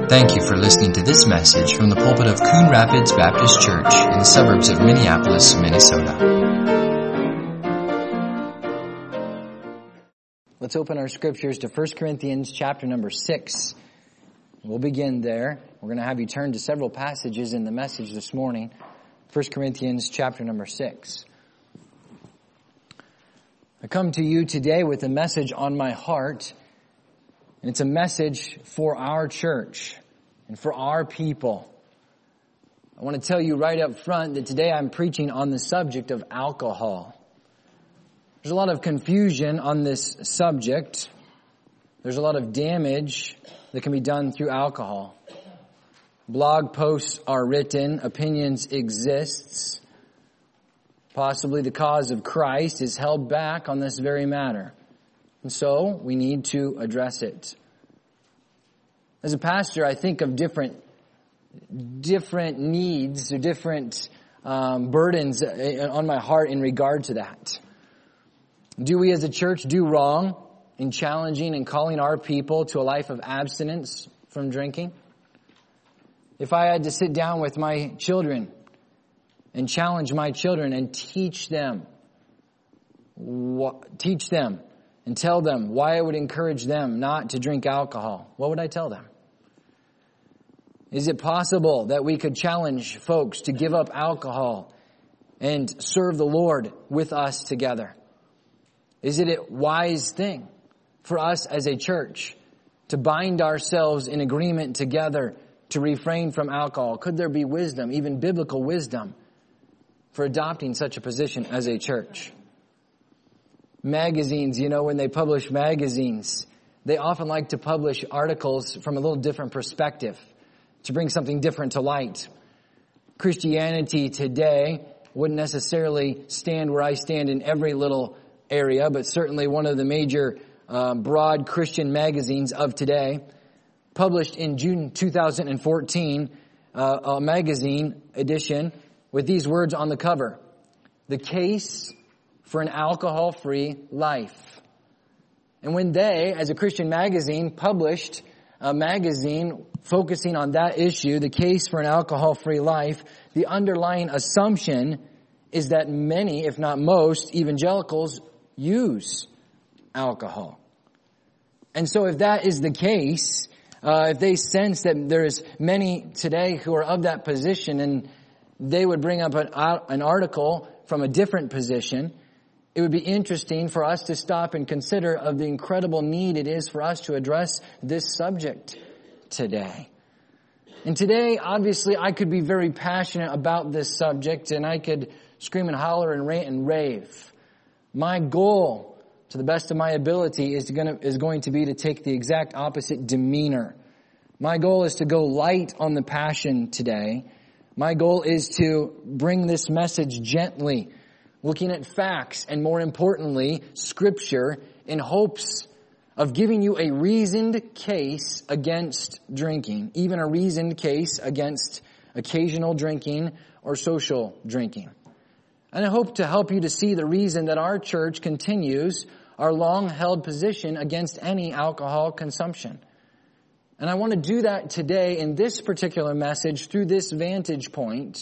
Thank you for listening to this message from the pulpit of Coon Rapids Baptist Church in the suburbs of Minneapolis, Minnesota. Let's open our scriptures to 1 Corinthians chapter number 6. We'll begin there. We're going to have you turn to several passages in the message this morning. 1 Corinthians chapter number 6. I come to you today with a message on my heart. And it's a message for our church and for our people. I want to tell you right up front that today I'm preaching on the subject of alcohol. There's a lot of confusion on this subject. There's a lot of damage that can be done through alcohol. Blog posts are written, opinions exist. Possibly the cause of Christ is held back on this very matter. And so we need to address it. As a pastor, I think of different needs or different burdens on my heart in regard to that. Do we as a church do wrong in challenging and calling our people to a life of abstinence from drinking? If I had to sit down with my children and challenge my children and teach them and tell them why I would encourage them not to drink alcohol, what would I tell them? Is it possible that we could challenge folks to give up alcohol and serve the Lord with us together? Is it a wise thing for us as a church to bind ourselves in agreement together to refrain from alcohol? Could there be wisdom, even biblical wisdom, for adopting such a position as a church? Magazines, when they publish magazines, they often like to publish articles from a little different perspective to bring something different to light. Christianity today wouldn't necessarily stand where I stand in every little area, but certainly one of the major broad Christian magazines of today published in June 2014 a magazine edition with these words on the cover: "The case for an alcohol-free life." And when they, as a Christian magazine, published a magazine focusing on that issue, the case for an alcohol-free life, the underlying assumption is that many, if not most, evangelicals use alcohol. And so if that is the case, if they sense that there's many today who are of that position and they would bring up an article from a different position, it would be interesting for us to stop and consider of the incredible need it is for us to address this subject today. And today, obviously, I could be very passionate about this subject and I could scream and holler and rant and rave. My goal, to the best of my ability, is going to be to take the exact opposite demeanor. My goal is to go light on the passion today. My goal is to bring this message gently, looking at facts and, more importantly, Scripture, in hopes of giving you a reasoned case against drinking, even a reasoned case against occasional drinking or social drinking. And I hope to help you to see the reason that our church continues our long-held position against any alcohol consumption. And I want to do that today in this particular message through this vantage point.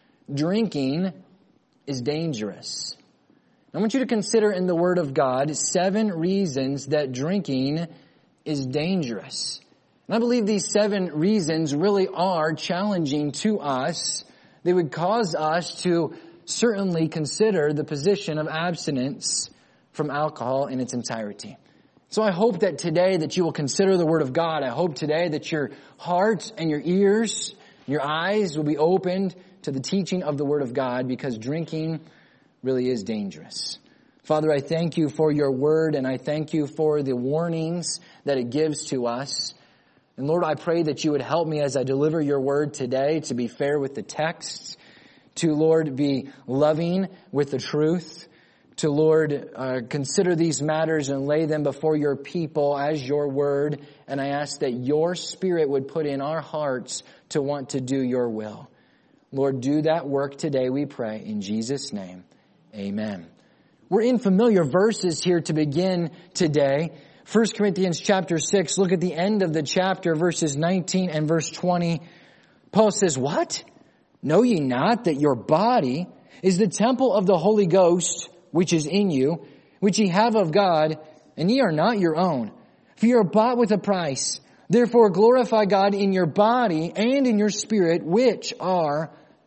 Drinking is dangerous. I want you to consider in the Word of God 7 reasons that drinking is dangerous. And I believe these 7 reasons really are challenging to us. They would cause us to certainly consider the position of abstinence from alcohol in its entirety. So I hope that today that you will consider the Word of God. I hope today that your heart and your ears, your eyes will be opened to the teaching of the Word of God, because drinking really is dangerous. Father, I thank you for your Word, and I thank you for the warnings that it gives to us. And Lord, I pray that you would help me as I deliver your Word today to be fair with the text, to, Lord, be loving with the truth, to, Lord, consider these matters and lay them before your people as your Word. And I ask that your Spirit would put in our hearts to want to do your will. Lord, do that work today, we pray. In Jesus' name, amen. We're in familiar verses here to begin today. 1 Corinthians chapter 6, look at the end of the chapter, verses 19 and verse 20. Paul says, "What? Know ye not that your body is the temple of the Holy Ghost, which is in you, which ye have of God, and ye are not your own? For ye are bought with a price. Therefore glorify God in your body and in your spirit, which are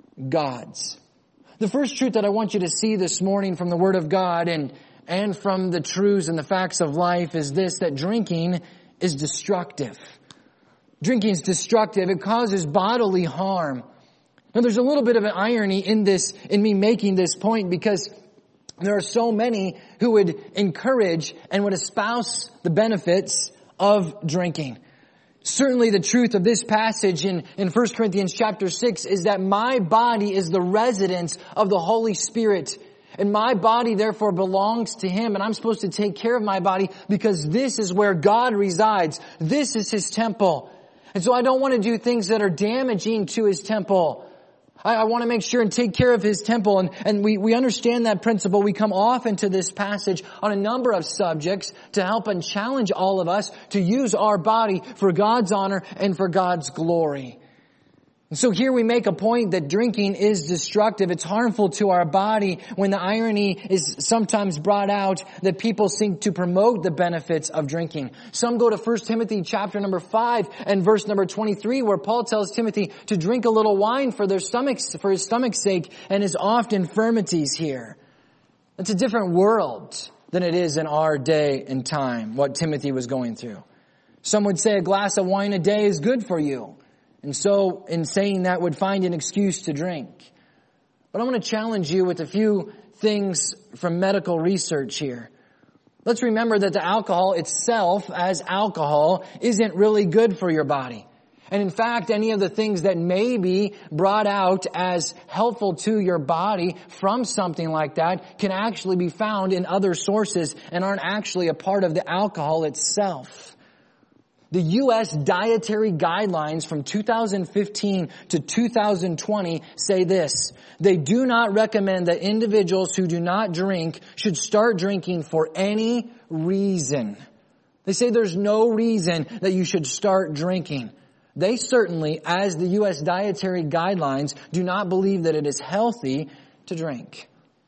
God's." The first truth that I want you to see this morning from the Word of God and from the truths and the facts of life is this, that drinking is destructive. Drinking is destructive. It causes bodily harm. Now there's a little bit of an irony in me making this point, because there are so many who would encourage and would espouse the benefits of drinking. Certainly the truth of this passage in 1 Corinthians chapter 6 is that my body is the residence of the Holy Spirit. And my body therefore belongs to Him, and I'm supposed to take care of my body because this is where God resides. This is His temple. And so I don't want to do things that are damaging to His temple. I want to make sure and take care of His temple. And we understand that principle. We come often to this passage on a number of subjects to help and challenge all of us to use our body for God's honor and for God's glory. And so here we make a point that drinking is destructive. It's harmful to our body, when the irony is sometimes brought out that people seek to promote the benefits of drinking. Some go to 1 Timothy chapter number 5 and verse number 23, where Paul tells Timothy to drink a little wine for his stomach's sake and his oft infirmities here. It's a different world than it is in our day and time, what Timothy was going through. Some would say a glass of wine a day is good for you. And so, in saying that, would find an excuse to drink. But I want to challenge you with a few things from medical research here. Let's remember that the alcohol itself, as alcohol, isn't really good for your body. And in fact, any of the things that may be brought out as helpful to your body from something like that can actually be found in other sources and aren't actually a part of the alcohol itself. The U.S. dietary guidelines from 2015 to 2020 say this: they do not recommend that individuals who do not drink should start drinking for any reason. They say there's no reason that you should start drinking. They certainly, as the U.S. dietary guidelines, do not believe that it is healthy to drink.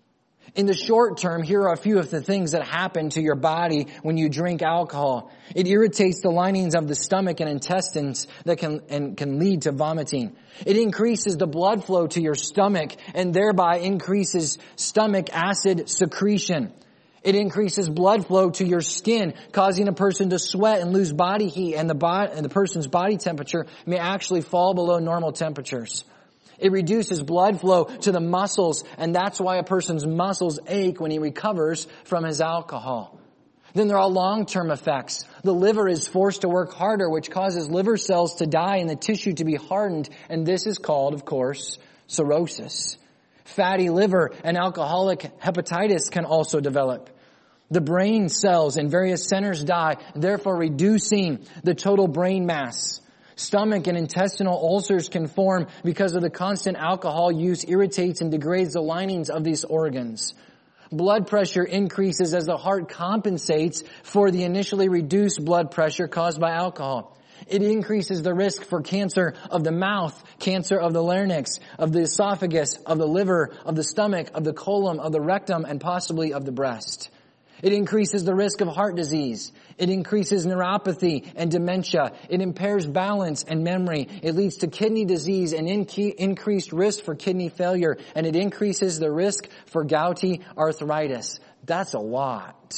In the short term, here are a few of the things that happen to your body when you drink alcohol. It irritates the linings of the stomach and intestines that can lead to vomiting. It increases the blood flow to your stomach and thereby increases stomach acid secretion. It increases blood flow to your skin, causing a person to sweat and lose body heat, and the person's body temperature may actually fall below normal temperatures. It reduces blood flow to the muscles, and that's why a person's muscles ache when he recovers from his alcohol. Then there are long-term effects. The liver is forced to work harder, which causes liver cells to die and the tissue to be hardened, and this is called, of course, cirrhosis. Fatty liver and alcoholic hepatitis can also develop. The brain cells in various centers die, therefore reducing the total brain mass. Stomach and intestinal ulcers can form because of the constant alcohol use irritates and degrades the linings of these organs. Blood pressure increases as the heart compensates for the initially reduced blood pressure caused by alcohol. It increases the risk for cancer of the mouth, cancer of the larynx, of the esophagus, of the liver, of the stomach, of the colon, of the rectum, and possibly of the breast. It increases the risk of heart disease. It increases neuropathy and dementia. It impairs balance and memory. It leads to kidney disease and increased risk for kidney failure. And it increases the risk for gouty arthritis. That's a lot.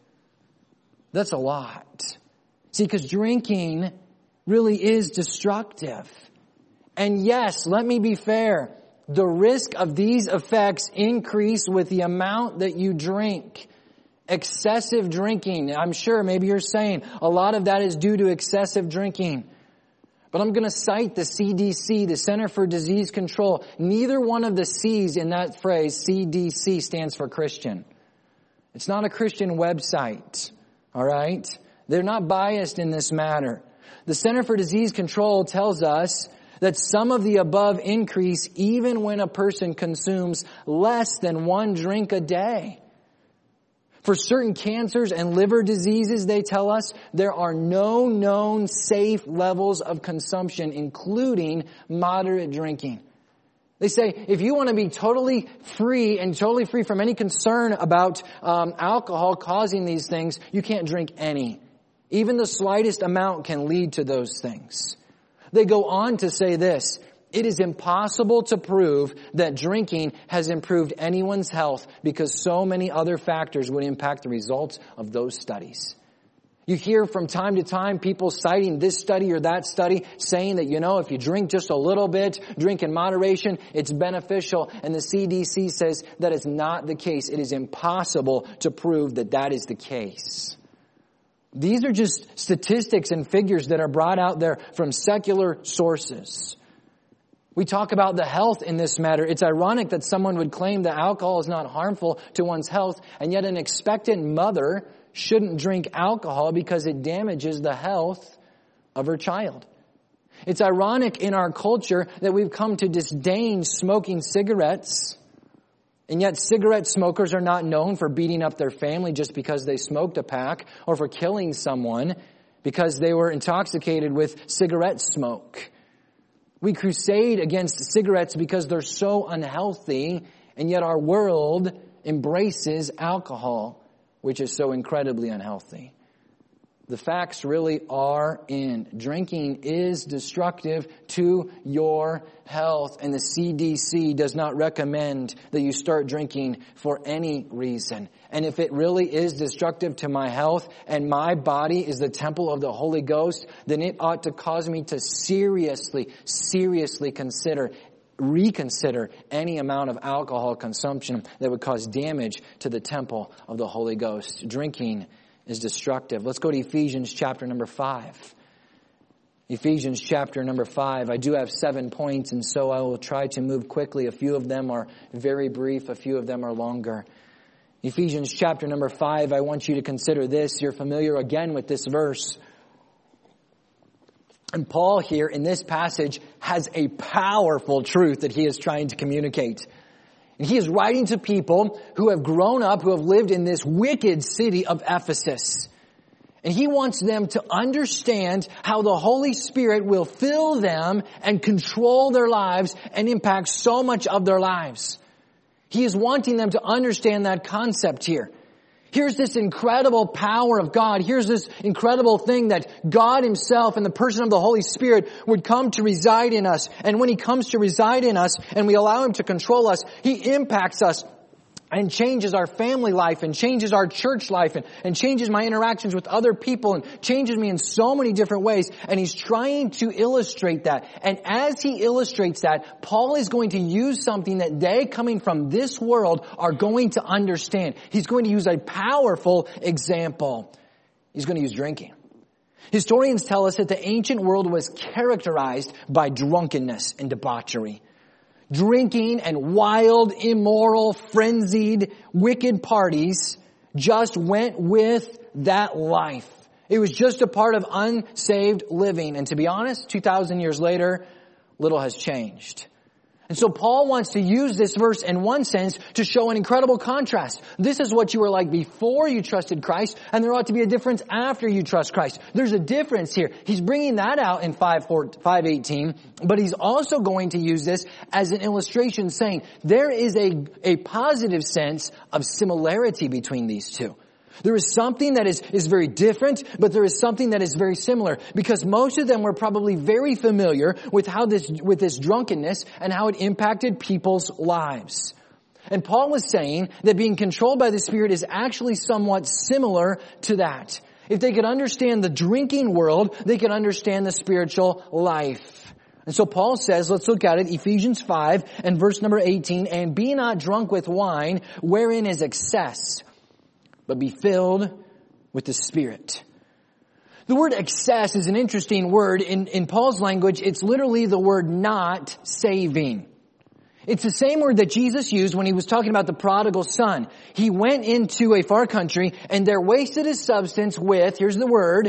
That's a lot. See, because drinking really is destructive. And yes, let me be fair. The risk of these effects increase with the amount that you drink. Excessive drinking. I'm sure maybe you're saying a lot of that is due to excessive drinking. But I'm going to cite the CDC, the Center for Disease Control. Neither one of the C's in that phrase, CDC, stands for Christian. It's not a Christian website. All right? They're not biased in this matter. The Center for Disease Control tells us that some of the above increase even when a person consumes less than one drink a day. For certain cancers and liver diseases, they tell us, there are no known safe levels of consumption, including moderate drinking. They say, if you want to be totally free from any concern about alcohol causing these things, you can't drink any. Even the slightest amount can lead to those things. They go on to say this, it is impossible to prove that drinking has improved anyone's health because so many other factors would impact the results of those studies. You hear from time to time people citing this study or that study saying that, if you drink just a little bit, drink in moderation, it's beneficial. And the CDC says that is not the case. It is impossible to prove that that is the case. These are just statistics and figures that are brought out there from secular sources. We talk about the health in this matter. It's ironic that someone would claim that alcohol is not harmful to one's health, and yet an expectant mother shouldn't drink alcohol because it damages the health of her child. It's ironic in our culture that we've come to disdain smoking cigarettes, and yet cigarette smokers are not known for beating up their family just because they smoked a pack, or for killing someone because they were intoxicated with cigarette smoke. We crusade against cigarettes because they're so unhealthy, and yet our world embraces alcohol, which is so incredibly unhealthy. The facts really are in. Drinking is destructive to your health, and the CDC does not recommend that you start drinking for any reason. And if it really is destructive to my health and my body is the temple of the Holy Ghost, then it ought to cause me to seriously reconsider any amount of alcohol consumption that would cause damage to the temple of the Holy Ghost. Drinking is destructive. Let's go to Ephesians chapter number 5. Ephesians chapter number 5. I do have 7 points, and so I will try to move quickly. A few of them are very brief. A few of them are longer. Ephesians chapter number 5, I want you to consider this. You're familiar again with this verse. And Paul here in this passage has a powerful truth that he is trying to communicate. And he is writing to people who have grown up, who have lived in this wicked city of Ephesus. And he wants them to understand how the Holy Spirit will fill them and control their lives and impact so much of their lives. He is wanting them to understand that concept here. Here's this incredible power of God. Here's this incredible thing that God Himself and the person of the Holy Spirit would come to reside in us. And when He comes to reside in us and we allow Him to control us, He impacts us and changes our family life and changes our church life and changes my interactions with other people and changes me in so many different ways. And he's trying to illustrate that. And as he illustrates that, Paul is going to use something that they coming from this world are going to understand. He's going to use a powerful example. He's going to use drinking. Historians tell us that the ancient world was characterized by drunkenness and debauchery. Drinking and wild, immoral, frenzied, wicked parties just went with that life. It was just a part of unsaved living. And to be honest, 2,000 years later, little has changed. And so Paul wants to use this verse in one sense to show an incredible contrast. This is what you were like before you trusted Christ, and there ought to be a difference after you trust Christ. There's a difference here. He's bringing that out in 5:18, but he's also going to use this as an illustration saying there is a positive sense of similarity between these two. There is something that is very different, but there is something that is very similar, because most of them were probably very familiar with this drunkenness and how it impacted people's lives. And Paul was saying that being controlled by the Spirit is actually somewhat similar to that. If they could understand the drinking world, they could understand the spiritual life. And so Paul says, let's look at it, Ephesians 5 and verse number 18, and be not drunk with wine, wherein is excess, but be filled with the Spirit. The word excess is an interesting word. In Paul's language, it's literally the word not saving. It's the same word that Jesus used when he was talking about the prodigal son. He went into a far country and there wasted his substance with, here's the word,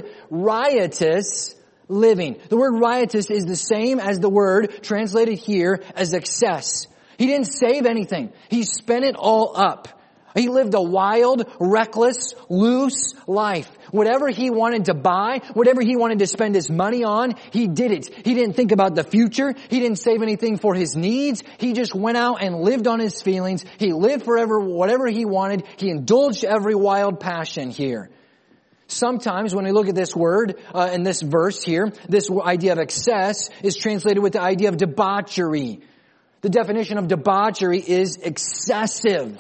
riotous living. The word riotous is the same as the word translated here as excess. He didn't save anything. He spent it all up. He lived a wild, reckless, loose life. Whatever he wanted to buy, whatever he wanted to spend his money on, he did it. He didn't think about the future. He didn't save anything for his needs. He just went out and lived on his feelings. He lived forever, whatever he wanted. He indulged every wild passion here. Sometimes when we look at this word in this verse here, this idea of excess is translated with the idea of debauchery. The definition of debauchery is excessive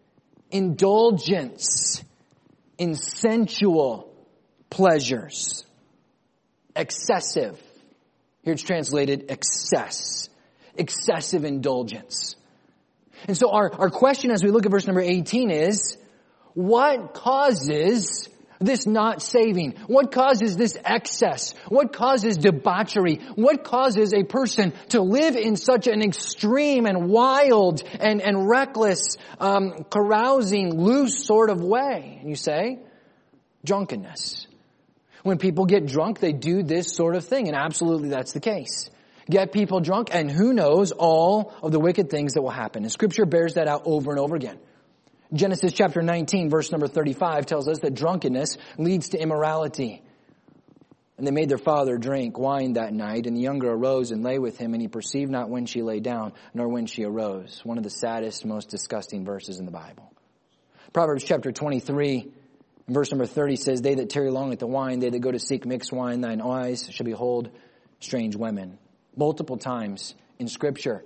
indulgence in sensual pleasures. Excessive. Here it's translated excess. Excessive indulgence. And so our question as we look at verse number 18 is, what causes this not saving? What causes this excess? What causes debauchery? What causes a person to live in such an extreme and wild and reckless, carousing, loose sort of way? And you say, drunkenness. When people get drunk, they do this sort of thing, and absolutely that's the case. Get people drunk, and who knows all of the wicked things that will happen. And Scripture bears that out over and over again. Genesis chapter 19, verse number 35 tells us that drunkenness leads to immorality. And they made their father drink wine that night, and the younger arose and lay with him, and he perceived not when she lay down, nor when she arose. One of the saddest, most disgusting verses in the Bible. Proverbs chapter 23, verse number 30 says, they that tarry long at the wine, they that go to seek mixed wine, thine eyes shall behold strange women. Multiple times in Scripture,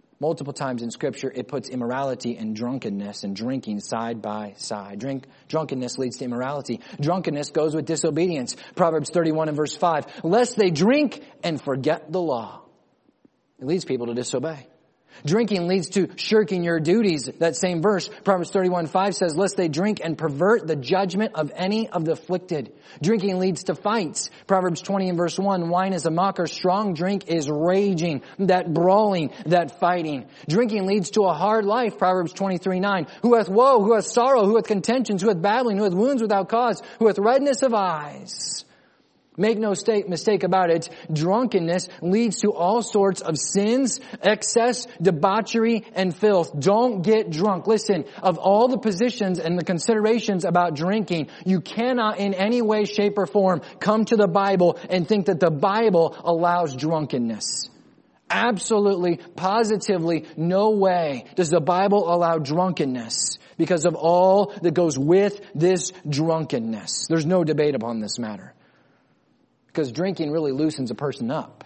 it puts immorality and drunkenness and drinking side by side. Drunkenness leads to immorality. Drunkenness goes with disobedience. Proverbs 31 and verse 5. Lest they drink and forget the law. It leads people to disobey. Drinking leads to shirking your duties. That same verse, Proverbs 31:5 says, lest they drink and pervert the judgment of any of the afflicted. Drinking leads to fights. Proverbs 20 and verse 1, wine is a mocker, strong drink is raging, that brawling, that fighting. Drinking leads to a hard life. Proverbs 23:9, who hath woe, who hath sorrow, who hath contentions, who hath battling, who hath wounds without cause, who hath redness of eyes. Make no mistake about it, drunkenness leads to all sorts of sins, excess, debauchery, and filth. Don't get drunk. Listen, of all the positions and the considerations about drinking, you cannot in any way, shape, or form come to the Bible and think that the Bible allows drunkenness. Absolutely, positively, no way does the Bible allow drunkenness because of all that goes with this drunkenness. There's no debate upon this matter. Because drinking really loosens a person up.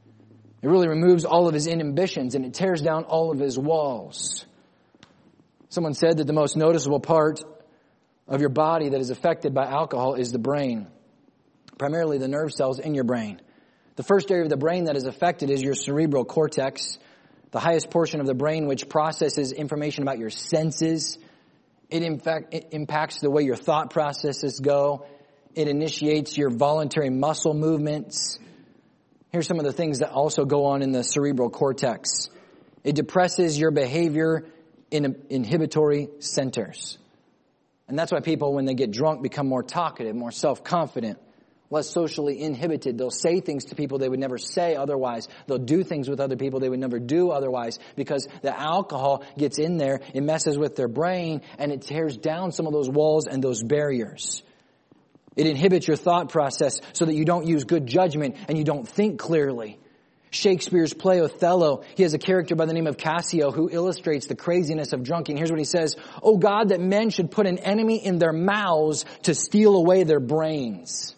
It really removes all of his inhibitions and it tears down all of his walls. Someone said that the most noticeable part of your body that is affected by alcohol is the brain. Primarily the nerve cells in your brain. The first area of the brain that is affected is your cerebral cortex, the highest portion of the brain which processes information about your senses. It impacts the way your thought processes go. It initiates your voluntary muscle movements. Here's some of the things that also go on in the cerebral cortex. It depresses your behavior in inhibitory centers. And that's why people, when they get drunk, become more talkative, more self-confident, less socially inhibited. They'll say things to people they would never say otherwise. They'll do things with other people they would never do otherwise because the alcohol gets in there, it messes with their brain, and it tears down some of those walls and those barriers. It inhibits your thought process so that you don't use good judgment and you don't think clearly. Shakespeare's play Othello, he has a character by the name of Cassio who illustrates the craziness of drinking. Here's what he says, "O God, that men should put an enemy in their mouths to steal away their brains."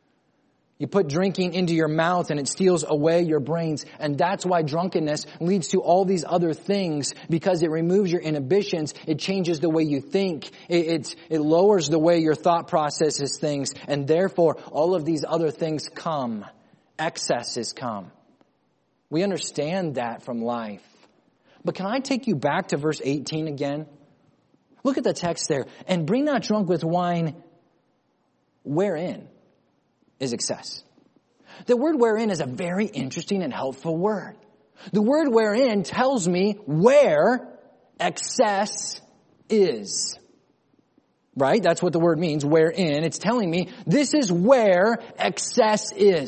You put drinking into your mouth and it steals away your brains. And that's why drunkenness leads to all these other things, because it removes your inhibitions. It changes the way you think. It lowers the way your thought processes things. And therefore, all of these other things come. Excesses come. We understand that from life. But can I take you back to verse 18 again? Look at the text there. And bring not drunk with wine wherein is excess. The word wherein is a very interesting and helpful word. The word wherein tells me where excess is. Right? That's what the word means, wherein. It's telling me this is where excess is.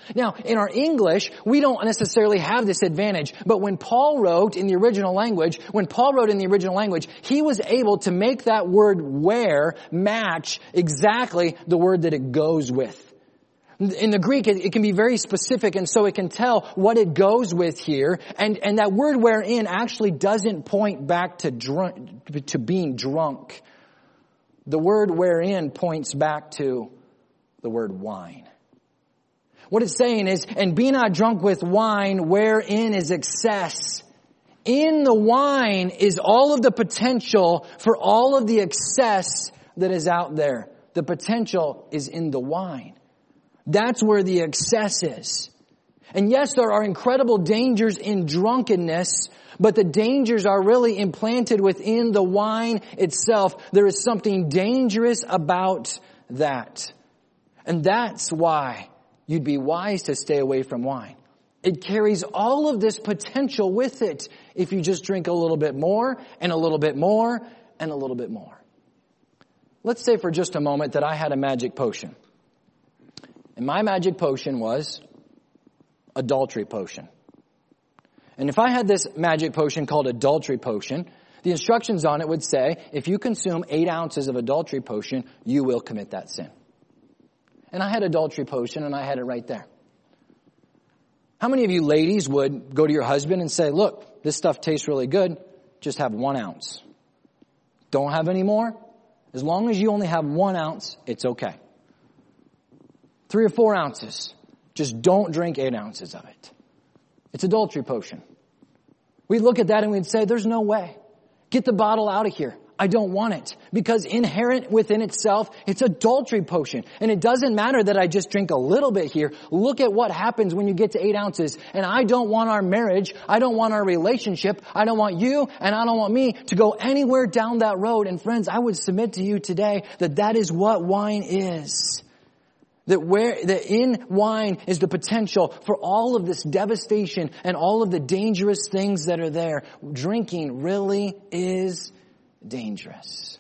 Now, in our English, we don't necessarily have this advantage, but when Paul wrote in the original language, he was able to make that word where match exactly the word that it goes with. In the Greek, it can be very specific, and so it can tell what it goes with here. And that word wherein actually doesn't point back to being drunk. The word wherein points back to the word wine. What it's saying is, and be not drunk with wine wherein is excess. In the wine is all of the potential for all of the excess that is out there. The potential is in the wine. That's where the excess is. And yes, there are incredible dangers in drunkenness, but the dangers are really implanted within the wine itself. There is something dangerous about that. And that's why you'd be wise to stay away from wine. It carries all of this potential with it if you just drink a little bit more and a little bit more and a little bit more. Let's say for just a moment that I had a magic potion. And my magic potion was adultery potion. And if I had this magic potion called adultery potion, the instructions on it would say, if you consume 8 ounces of adultery potion, you will commit that sin. And I had adultery potion and I had it right there. How many of you ladies would go to your husband and say, look, this stuff tastes really good, just have 1 ounce. Don't have any more? As long as you only have 1 ounce, it's okay. 3 or 4 ounces. Just don't drink 8 ounces of it. It's adultery potion. We'd look at that and we'd say, there's no way. Get the bottle out of here. I don't want it. Because inherent within itself, it's adultery potion. And it doesn't matter that I just drink a little bit here. Look at what happens when you get to 8 ounces. And I don't want our marriage. I don't want our relationship. I don't want you and I don't want me to go anywhere down that road. And friends, I would submit to you today that that is what wine is. That in wine is the potential for all of this devastation and all of the dangerous things that are there. Drinking really is dangerous.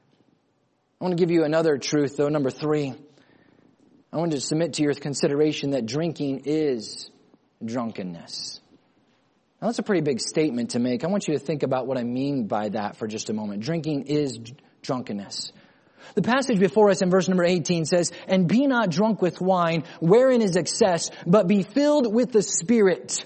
I want to give you another truth, though, number 3. I want to submit to your consideration that drinking is drunkenness. Now, that's a pretty big statement to make. I want you to think about what I mean by that for just a moment. Drinking is drunkenness. The passage before us in verse number 18 says, and be not drunk with wine, wherein is excess, but be filled with the Spirit.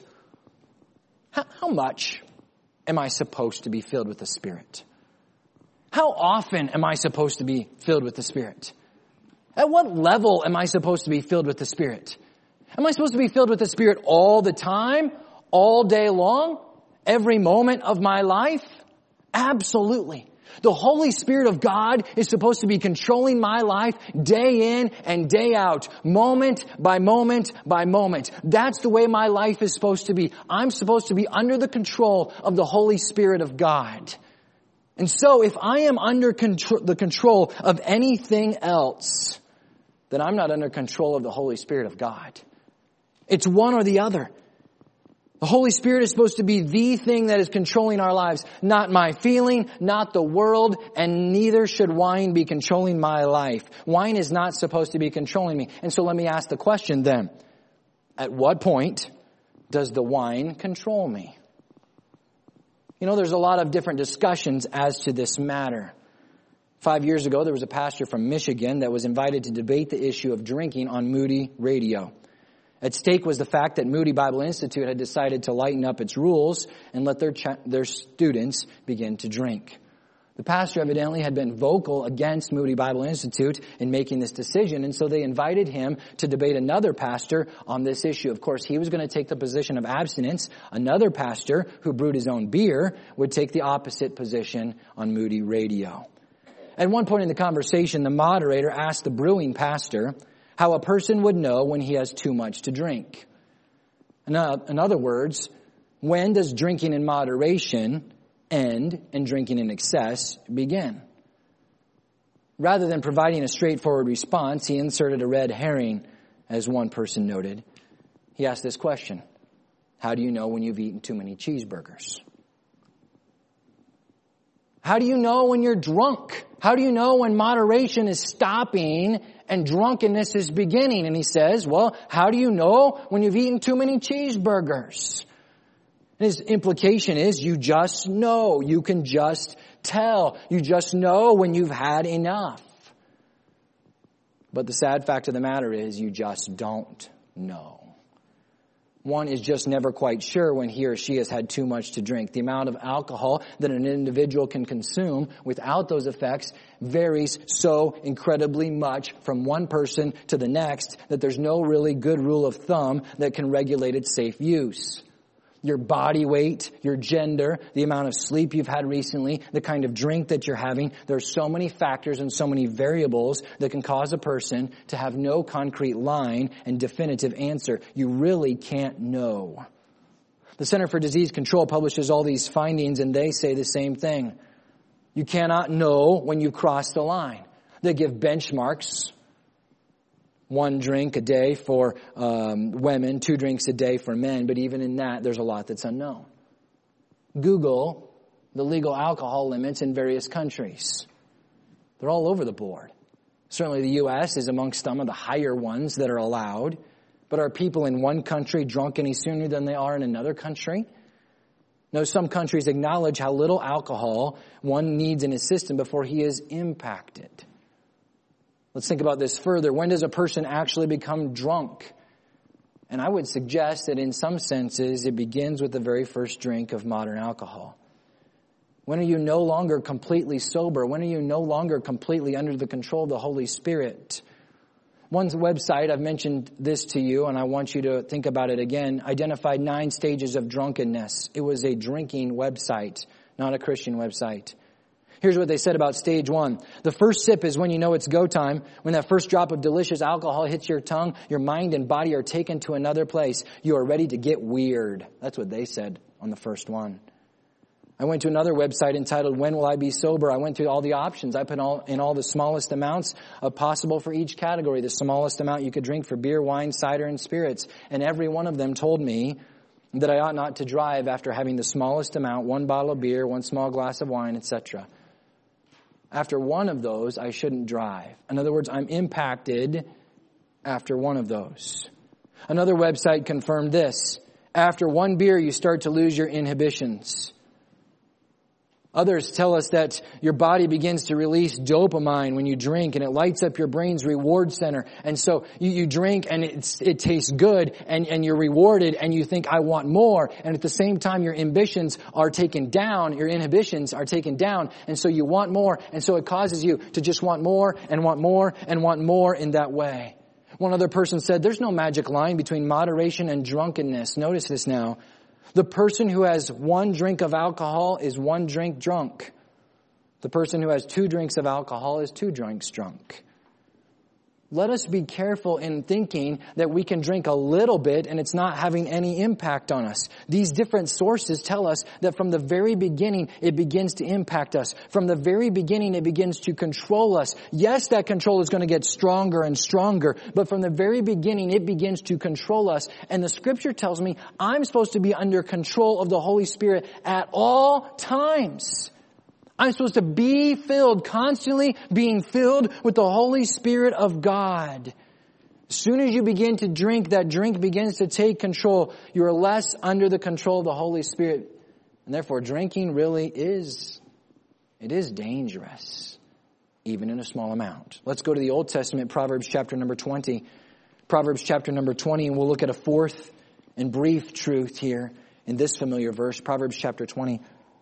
How much am I supposed to be filled with the Spirit? How often am I supposed to be filled with the Spirit? At what level am I supposed to be filled with the Spirit? Am I supposed to be filled with the Spirit all the time, all day long, every moment of my life? Absolutely. The Holy Spirit of God is supposed to be controlling my life day in and day out, moment by moment by moment. That's the way my life is supposed to be. I'm supposed to be under the control of the Holy Spirit of God. And so if I am under the control of anything else, then I'm not under control of the Holy Spirit of God. It's one or the other. The Holy Spirit is supposed to be the thing that is controlling our lives, not my feeling, not the world, and neither should wine be controlling my life. Wine is not supposed to be controlling me. And so let me ask the question then, at what point does the wine control me? You know, there's a lot of different discussions as to this matter. 5 years ago, there was a pastor from Michigan that was invited to debate the issue of drinking on Moody Radio. At stake was the fact that Moody Bible Institute had decided to lighten up its rules and let their students begin to drink. The pastor evidently had been vocal against Moody Bible Institute in making this decision, and so they invited him to debate another pastor on this issue. Of course, he was going to take the position of abstinence. Another pastor, who brewed his own beer, would take the opposite position on Moody Radio. At one point in the conversation, the moderator asked the brewing pastor how a person would know when he has too much to drink. In other words, when does drinking in moderation end and drinking in excess begin? Rather than providing a straightforward response, he inserted a red herring, as one person noted. He asked this question: how do you know when you've eaten too many cheeseburgers? How do you know when you're drunk? How do you know when moderation is stopping and drunkenness is beginning. And he says, well, how do you know when you've eaten too many cheeseburgers? And his implication is you just know. You can just tell. You just know when you've had enough. But the sad fact of the matter is you just don't know. One is just never quite sure when he or she has had too much to drink. The amount of alcohol that an individual can consume without those effects varies so incredibly much from one person to the next that there's no really good rule of thumb that can regulate its safe use. Your body weight, your gender, the amount of sleep you've had recently, the kind of drink that you're having. There are so many factors and so many variables that can cause a person to have no concrete line and definitive answer. You really can't know. The Center for Disease Control publishes all these findings, and they say the same thing. You cannot know when you cross the line. They give benchmarks. 1 drink a day for women, 2 drinks a day for men. But even in that, there's a lot that's unknown. Google the legal alcohol limits in various countries. They're all over the board. Certainly the U.S. is amongst some of the higher ones that are allowed. But are people in one country drunk any sooner than they are in another country? No, some countries acknowledge how little alcohol one needs in his system before he is impacted. Let's think about this further. When does a person actually become drunk? And I would suggest that in some senses it begins with the very first drink of modern alcohol. When are you no longer completely sober? When are you no longer completely under the control of the Holy Spirit? One website, I've mentioned this to you and I want you to think about it again, identified 9 stages of drunkenness. It was a drinking website, not a Christian website. Here's what they said about stage 1. The first sip is when you know it's go time. When that first drop of delicious alcohol hits your tongue, your mind and body are taken to another place. You are ready to get weird. That's what they said on the first one. I went to another website entitled, When Will I Be Sober? I went through all the options. I put in all the smallest amounts possible for each category. The smallest amount you could drink for beer, wine, cider, and spirits. And every one of them told me that I ought not to drive after having the smallest amount, 1 bottle of beer, 1 small glass of wine, etc. After one of those, I shouldn't drive. In other words, I'm impacted after one of those. Another website confirmed this. After 1 beer, you start to lose your inhibitions. Others tell us that your body begins to release dopamine when you drink, and it lights up your brain's reward center. And so you drink and it tastes good and you're rewarded and you think, I want more. And at the same time, your inhibitions are taken down. Your inhibitions are taken down. And so you want more. And so it causes you to just want more and want more and want more in that way. One other person said, there's no magic line between moderation and drunkenness. Notice this now. The person who has 1 drink of alcohol is 1 drink drunk. The person who has 2 drinks of alcohol is 2 drinks drunk. Let us be careful in thinking that we can drink a little bit and it's not having any impact on us. These different sources tell us that from the very beginning, it begins to impact us. From the very beginning, it begins to control us. Yes, that control is going to get stronger and stronger, but from the very beginning, it begins to control us. And the Scripture tells me I'm supposed to be under control of the Holy Spirit at all times. I'm supposed to be filled, constantly being filled with the Holy Spirit of God. As soon as you begin to drink, that drink begins to take control. You are less under the control of the Holy Spirit. And therefore, drinking really is dangerous, even in a small amount. Let's go to the Old Testament, Proverbs chapter number 20. Proverbs chapter number 20, and we'll look at a fourth and brief truth here in this familiar verse, Proverbs chapter 20.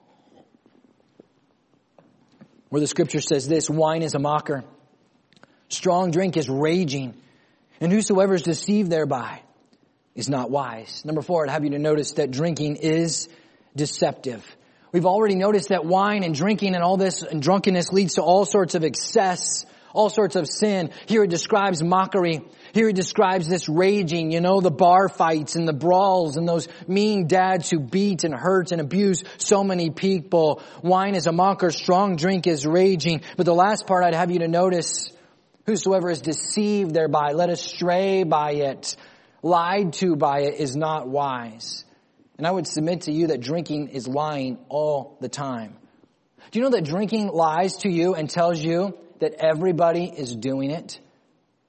Where the Scripture says this, wine is a mocker, strong drink is raging, and whosoever is deceived thereby is not wise. Number 4, I'd have you to notice that drinking is deceptive. We've already noticed that wine and drinking and all this and drunkenness leads to all sorts of excess, all sorts of sin. Here it describes mockery. Here he describes this raging, the bar fights and the brawls and those mean dads who beat and hurt and abuse so many people. Wine is a mocker, strong drink is raging. But the last part I'd have you to notice, whosoever is deceived thereby, led astray by it, lied to by it, is not wise. And I would submit to you that drinking is lying all the time. Do you know that drinking lies to you and tells you that everybody is doing it?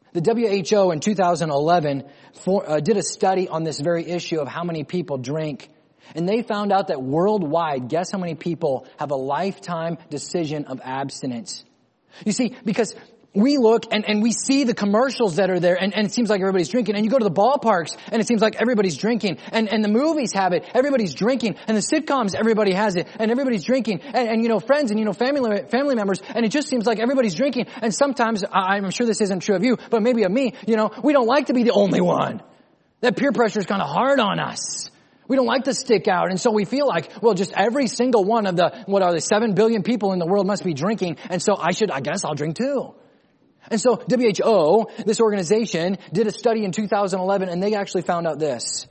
The WHO in 2011 did a study on this very issue of how many people drink. And they found out that worldwide, guess how many people have a lifetime decision of abstinence? You see, because we look and we see the commercials that are there and it seems like everybody's drinking. And you go to the ballparks and it seems like everybody's drinking. And the movies have it. Everybody's drinking. And the sitcoms, everybody has it. And everybody's drinking. And friends and family members. And it just seems like everybody's drinking. And sometimes, I'm sure this isn't true of you, but maybe of me, we don't like to be the only one. That peer pressure is kind of hard on us. We don't like to stick out. And so we feel like, well, just every single one of 7 billion people in the world must be drinking. And so I guess I'll drink too. And so WHO, this organization, did a study in 2011 and they actually found out this.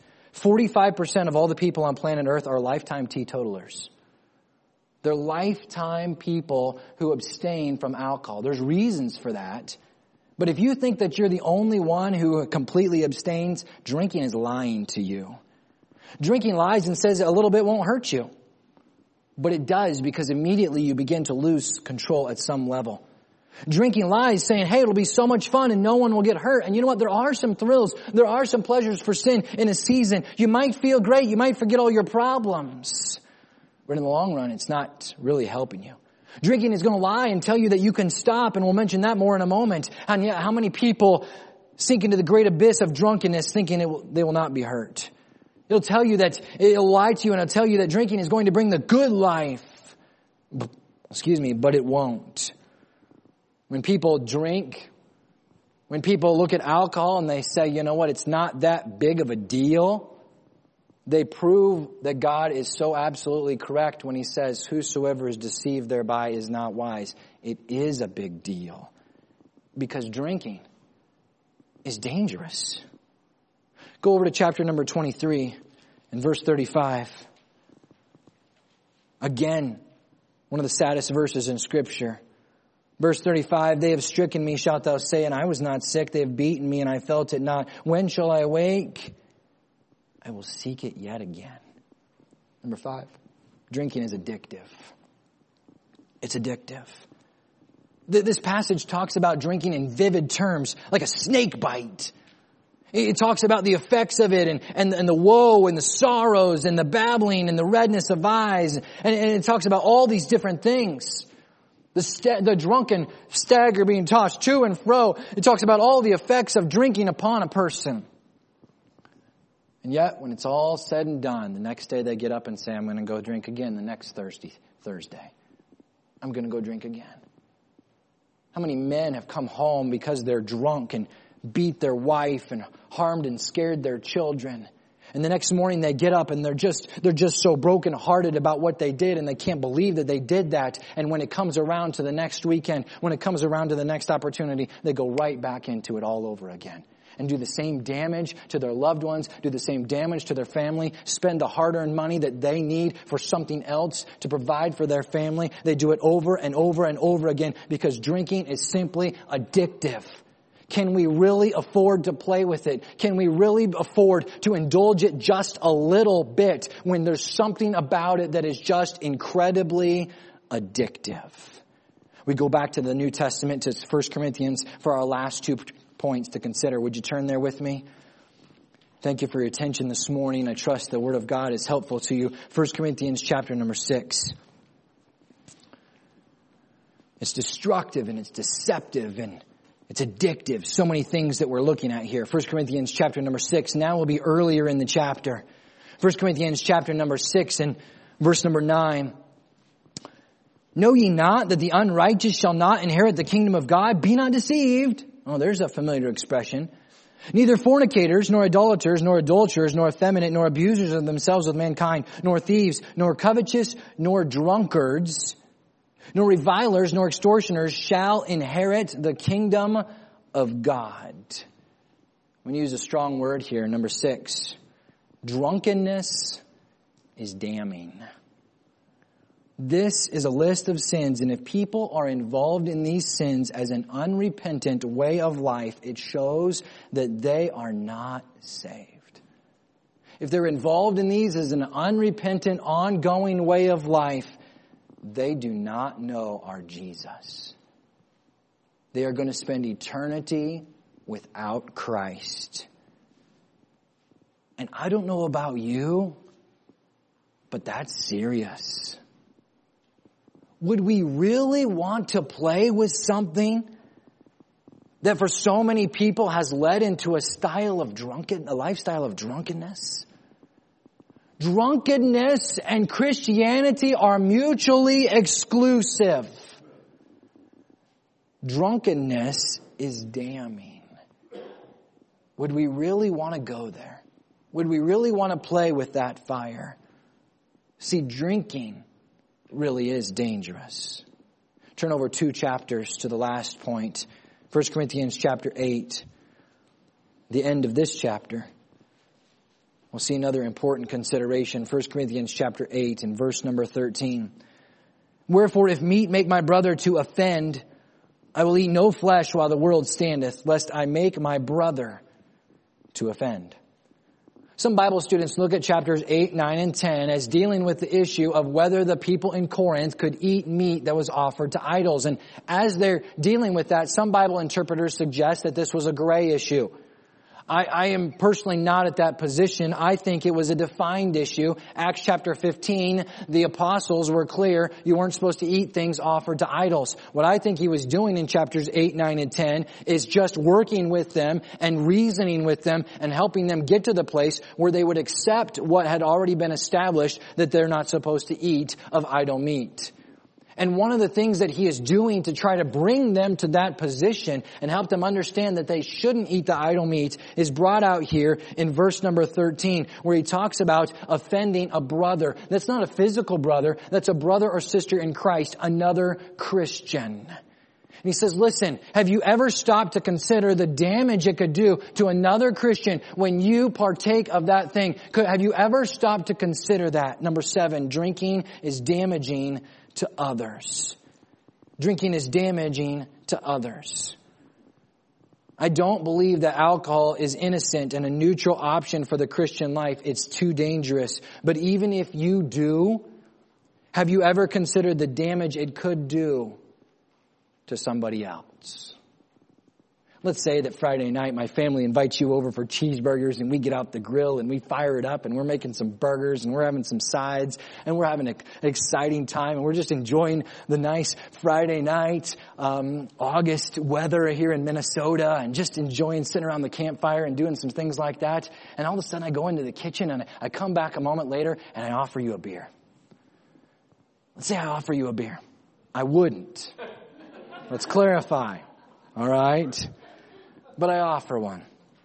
45% of all the people on planet Earth are lifetime teetotalers. They're lifetime people who abstain from alcohol. There's reasons for that. But if you think that you're the only one who completely abstains, drinking is lying to you. Drinking lies and says a little bit won't hurt you. But it does, because immediately you begin to lose control at some level. Drinking lies saying, hey, it'll be so much fun and no one will get hurt. And you know what? There are some thrills. There are some pleasures for sin in a season. You might feel great. You might forget all your problems. But in the long run, it's not really helping you. Drinking is going to lie and tell you that you can stop, and we'll mention that more in a moment. And yet, how many people sink into the great abyss of drunkenness thinking they will not be hurt? It'll tell you that, it'll lie to you and it'll tell you that drinking is going to bring the good life. But it won't. When people drink, when people look at alcohol and they say, you know what, it's not that big of a deal, they prove that God is so absolutely correct when He says, whosoever is deceived thereby is not wise. It is a big deal. Because drinking is dangerous. Go over to chapter number 23 and verse 35. Again, one of the saddest verses in Scripture. Verse 35, they have stricken me, shalt thou say, and I was not sick. They have beaten me, and I felt it not. When shall I awake? I will seek it yet again. Number 5, drinking is addictive. It's addictive. This passage talks about drinking in vivid terms, like a snake bite. It talks about the effects of it and the woe and the sorrows and the babbling and the redness of eyes. And it talks about all these different things. The drunken stagger being tossed to and fro. It talks about all the effects of drinking upon a person. And yet, when it's all said and done, the next day they get up and say, I'm going to go drink again the next Thursday. I'm going to go drink again. How many men have come home because they're drunk and beat their wife and harmed and scared their children? And the next morning they get up and they're just so brokenhearted about what they did, and they can't believe that they did that. And when it comes around to the next weekend, when it comes around to the next opportunity, they go right back into it all over again. And do the same damage to their loved ones, do the same damage to their family, spend the hard-earned money that they need for something else to provide for their family. They do it over and over and over again because drinking is simply addictive. Can we really afford to play with it? Can we really afford to indulge it just a little bit when there's something about it that is just incredibly addictive? We go back to the New Testament, to 1 Corinthians, for our last 2 points to consider. Would you turn there with me? Thank you for your attention this morning. I trust the Word of God is helpful to you. 1 Corinthians chapter number 6. It's destructive and it's deceptive and it's addictive. So many things that we're looking at here. 1 Corinthians chapter number 6. Now we'll be earlier in the chapter. 1 Corinthians chapter number 6 and verse number 9. Know ye not that the unrighteous shall not inherit the kingdom of God? Be not deceived. Oh, there's a familiar expression. Neither fornicators, nor idolaters, nor adulterers, nor effeminate, nor abusers of themselves with mankind, nor thieves, nor covetous, nor drunkards, nor revilers, nor extortioners shall inherit the kingdom of God. I'm going to use a strong word here, number 6. Drunkenness is damning. This is a list of sins, and if people are involved in these sins as an unrepentant way of life, it shows that they are not saved. If they're involved in these as an unrepentant, ongoing way of life, they do not know our Jesus. They are going to spend eternity without Christ. And I don't know about you, but that's serious. Would we really want to play with something that for so many people has led into a lifestyle of drunkenness? Drunkenness and Christianity are mutually exclusive. Drunkenness is damning. Would we really want to go there? Would we really want to play with that fire? See, drinking really is dangerous. Turn over 2 chapters to the last point. 1 Corinthians chapter 8, the end of this chapter. We'll see another important consideration. 1 Corinthians chapter 8 and verse number 13. Wherefore, if meat make my brother to offend, I will eat no flesh while the world standeth, lest I make my brother to offend. Some Bible students look at chapters 8, 9, and 10 as dealing with the issue of whether the people in Corinth could eat meat that was offered to idols. And as they're dealing with that, some Bible interpreters suggest that this was a gray issue. I am personally not at that position. I think it was a defined issue. Acts chapter 15, the apostles were clear. You weren't supposed to eat things offered to idols. What I think he was doing in chapters 8, 9, and 10 is just working with them and reasoning with them and helping them get to the place where they would accept what had already been established, that they're not supposed to eat of idol meat. And one of the things that he is doing to try to bring them to that position and help them understand that they shouldn't eat the idol meat is brought out here in verse number 13, where he talks about offending a brother. That's not a physical brother. That's a brother or sister in Christ, another Christian. And he says, listen, have you ever stopped to consider the damage it could do to another Christian when you partake of that thing? Have you ever stopped to consider that? Number 7, drinking is damaging to others. Drinking is damaging to others. I don't believe that alcohol is innocent and a neutral option for the Christian life. It's too dangerous. But even if you do, have you ever considered the damage it could do to somebody else? Let's say that Friday night my family invites you over for cheeseburgers and we get out the grill and we fire it up and we're making some burgers and we're having some sides and we're having an exciting time and we're just enjoying the nice Friday night, August weather here in Minnesota and just enjoying sitting around the campfire and doing some things like that. And all of a sudden I go into the kitchen and I come back a moment later and I offer you a beer. Let's say I offer you a beer. I wouldn't. Let's clarify. All right? But I offer one.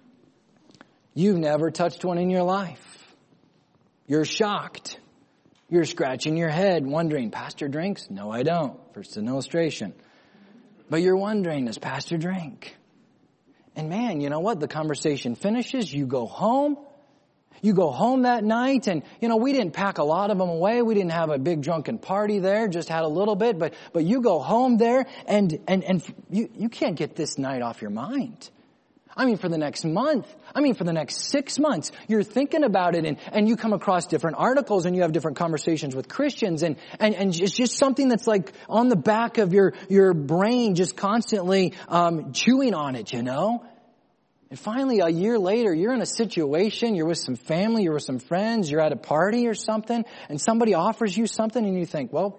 You've never touched one in your life. You're shocked. You're scratching your head wondering, Pastor drinks? No, I don't. First an illustration. But you're wondering, does Pastor drink? And man, you know what? The conversation finishes. You go home. You go home that night and, we didn't pack a lot of them away. We didn't have a big drunken party there, just had a little bit. But you go home there and you can't get this night off your mind. I mean, for the next month. I mean, for the next 6 months. You're thinking about it and you come across different articles and you have different conversations with Christians and it's just something that's like on the back of your brain, just constantly chewing on it, And finally, a year later, you're in a situation, you're with some family, you're with some friends, you're at a party or something, and somebody offers you something and you think, well,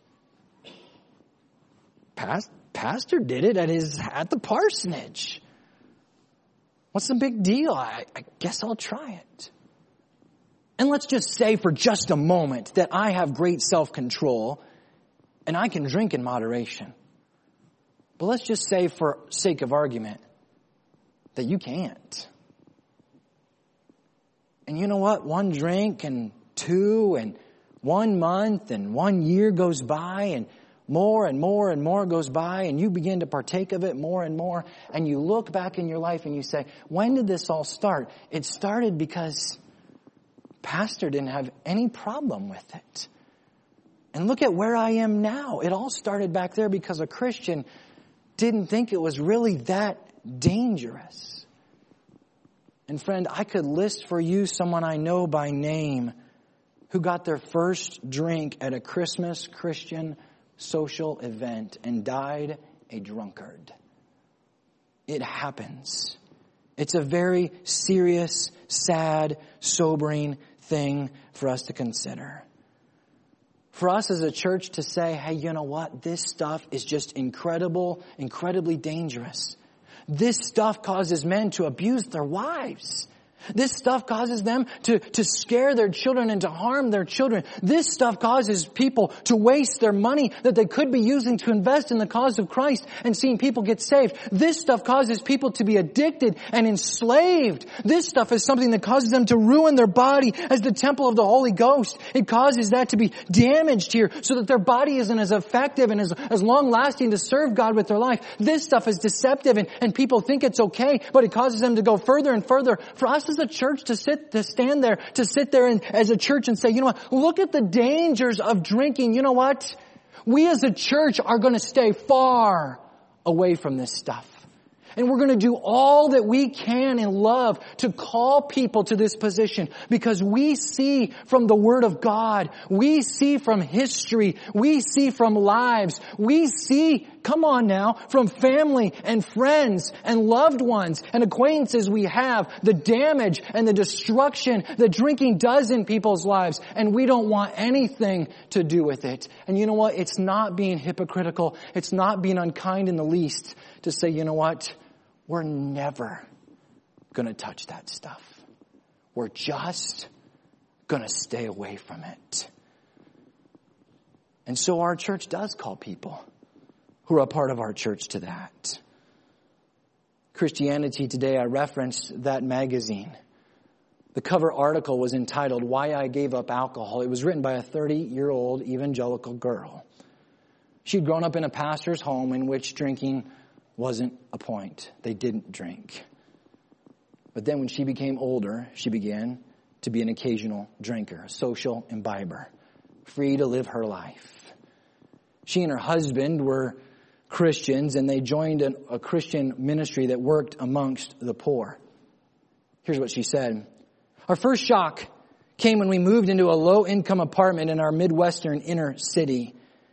Pastor did it at the parsonage. What's the big deal? I guess I'll try it. And let's just say for just a moment that I have great self-control and I can drink in moderation. But let's just say for sake of argument that you can't. And you know what? 1 drink and 2 and 1 month and 1 year goes by and more and more and more goes by and you begin to partake of it more and more and you look back in your life and you say, when did this all start? It started because Pastor didn't have any problem with it. And look at where I am now. It all started back there because a Christian didn't think it was really that dangerous. And friend, I could list for you someone I know by name who got their first drink at a Christmas Christian social event and died a drunkard. it happens. It's a very serious, sad, sobering thing for us to consider. For us as a church to say, hey, you know what? This stuff is just incredibly dangerous. This stuff causes men to abuse their wives. This stuff causes them to scare their children and to harm their children. This stuff causes people to waste their money that they could be using to invest in the cause of Christ and seeing people get saved. This stuff causes people to be addicted and enslaved. This stuff is something that causes them to ruin their body as the temple of the Holy Ghost. It causes that to be damaged here so that their body isn't as effective and as long-lasting to serve God with their life. This stuff is deceptive and people think it's okay, but it causes them to go further and further. For us as a church to sit there and as a church and say, you know what, look at the dangers of drinking. You know what? We as a church are going to stay far away from this stuff. And we're going to do all that we can in love to call people to this position because we see from the Word of God, we see from history, we see from lives, we see, come on now, from family and friends and loved ones and acquaintances we have, the damage and the destruction that drinking does in people's lives, and we don't want anything to do with it. And you know what? It's not being hypocritical. It's not being unkind in the least to say, you know what? We're never going to touch that stuff. We're just going to stay away from it. And so our church does call people who are a part of our church to that. Christianity Today, I referenced that magazine. The cover article was entitled, Why I Gave Up Alcohol. It was written by a 30-year-old evangelical girl. She'd grown up in a pastor's home in which drinking wasn't a point. They didn't drink. But then when she became older, she began to be an occasional drinker, a social imbiber, free to live her life. She and her husband were Christians, and they joined a Christian ministry that worked amongst the poor. Here's what she said. Our first shock came when we moved into a low-income apartment in our Midwestern inner city.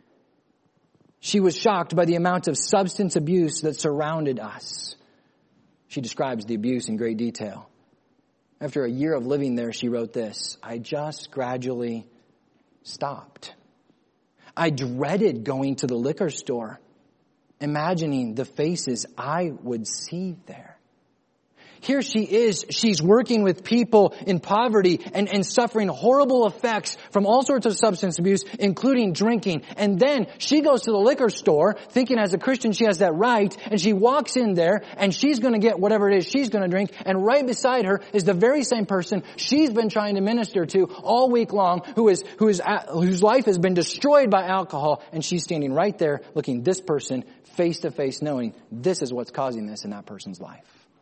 She was shocked by the amount of substance abuse that surrounded us. She describes the abuse in great detail. After a year of living there, she wrote this, I just gradually stopped. I dreaded going to the liquor store, imagining the faces I would see there. Here she is, she's working with people in poverty and suffering horrible effects from all sorts of substance abuse, including drinking. And then she goes to the liquor store, thinking as a Christian she has that right, and she walks in there and she's going to get whatever it is she's going to drink. And right beside her is the very same person she's been trying to minister to all week long, whose life has been destroyed by alcohol. And she's standing right there looking this person face to face, knowing this is what's causing this in that person's life.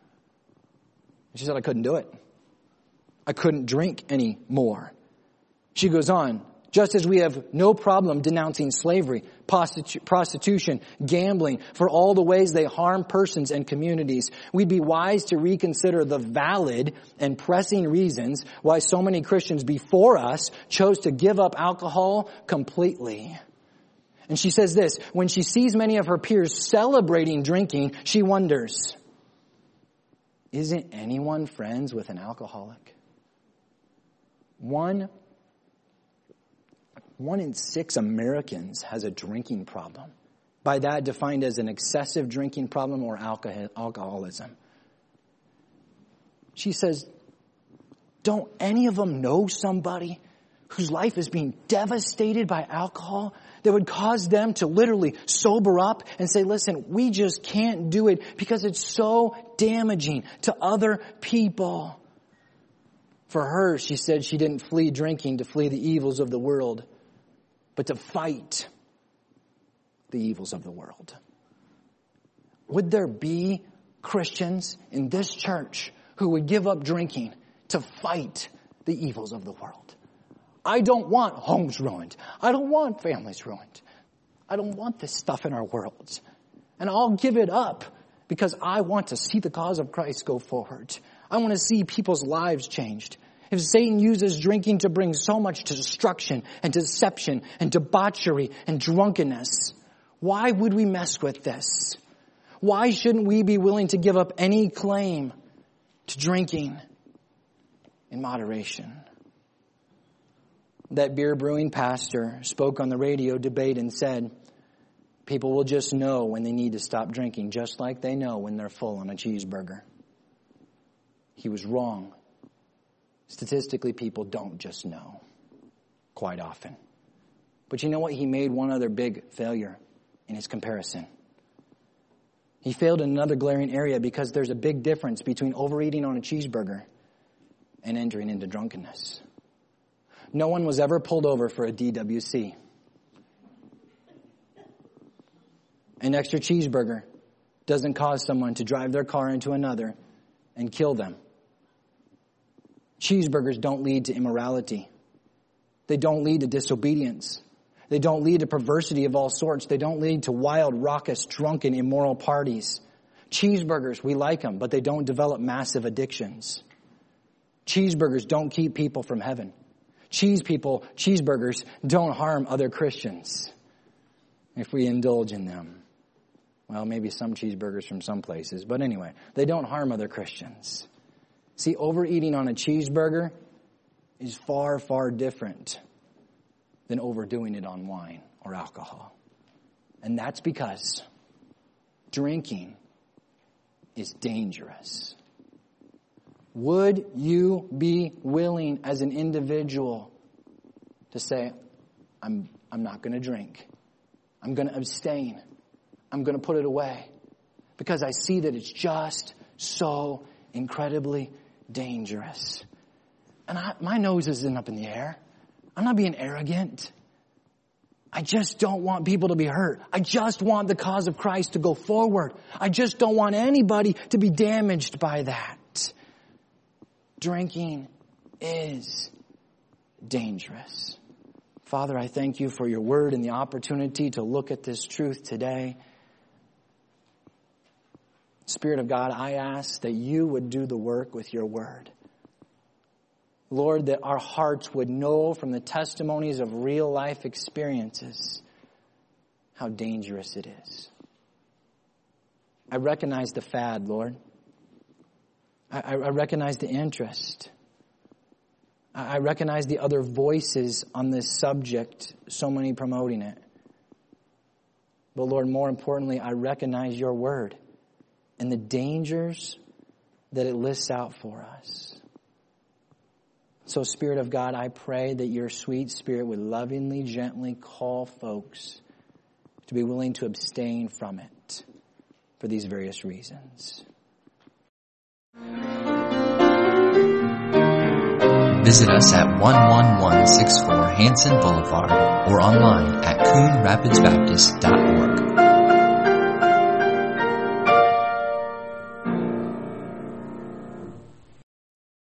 She said, I couldn't do it. I couldn't drink anymore. She goes on, just as we have no problem denouncing slavery, prostitution, gambling, for all the ways they harm persons and communities, we'd be wise to reconsider the valid and pressing reasons why so many Christians before us chose to give up alcohol completely. And she says this, when she sees many of her peers celebrating drinking, she wonders, isn't anyone friends with an alcoholic? One in 6 Americans has a drinking problem. By that defined as an excessive drinking problem or alcoholism. She says, don't any of them know somebody whose life is being devastated by alcohol that would cause them to literally sober up and say, listen, we just can't do it because it's so damaging to other people. For her, she said she didn't flee drinking to flee the evils of the world, but to fight the evils of the world. Would there be Christians in this church who would give up drinking to fight the evils of the world? I don't want homes ruined. I don't want families ruined. I don't want this stuff in our world. And I'll give it up because I want to see the cause of Christ go forward. I want to see people's lives changed. If Satan uses drinking to bring so much destruction and deception and debauchery and drunkenness, why would we mess with this? Why shouldn't we be willing to give up any claim to drinking in moderation? That beer brewing pastor spoke on the radio debate and said, people will just know when they need to stop drinking, just like they know when they're full on a cheeseburger. He was wrong. Statistically, people don't just know quite often. But you know what? He made one other big failure in his comparison. He failed in another glaring area because there's a big difference between overeating on a cheeseburger and entering into drunkenness. No one was ever pulled over for a DWC. An extra cheeseburger doesn't cause someone to drive their car into another and kill them. Cheeseburgers don't lead to immorality. They don't lead to disobedience. They don't lead to perversity of all sorts. They don't lead to wild, raucous, drunken, immoral parties. Cheeseburgers, we like them, but they don't develop massive addictions. Cheeseburgers don't keep people from heaven. Cheeseburgers don't harm other Christians if we indulge in them. Well, maybe some cheeseburgers from some places, but anyway, they don't harm other Christians. See, overeating on a cheeseburger is far, far different than overdoing it on wine or alcohol. And that's because drinking is dangerous. Would you be willing as an individual to say, I'm not going to drink. I'm going to abstain. I'm going to put it away. Because I see that it's just so incredibly dangerous. And my nose isn't up in the air. I'm not being arrogant. I just don't want people to be hurt. I just want the cause of Christ to go forward. I just don't want anybody to be damaged by that. Drinking is dangerous. Father, I thank you for your word and the opportunity to look at this truth today. Spirit of God, I ask that you would do the work with your word. Lord, that our hearts would know from the testimonies of real life experiences how dangerous it is. I recognize the fad, Lord. I recognize the interest. I recognize the other voices on this subject, so many promoting it. But Lord, more importantly, I recognize your word and the dangers that it lists out for us. So, Spirit of God, I pray that your sweet Spirit would lovingly, gently call folks to be willing to abstain from it for these various reasons. Visit us at 11164 Hanson Boulevard or online at CoonRapidsBaptist.org.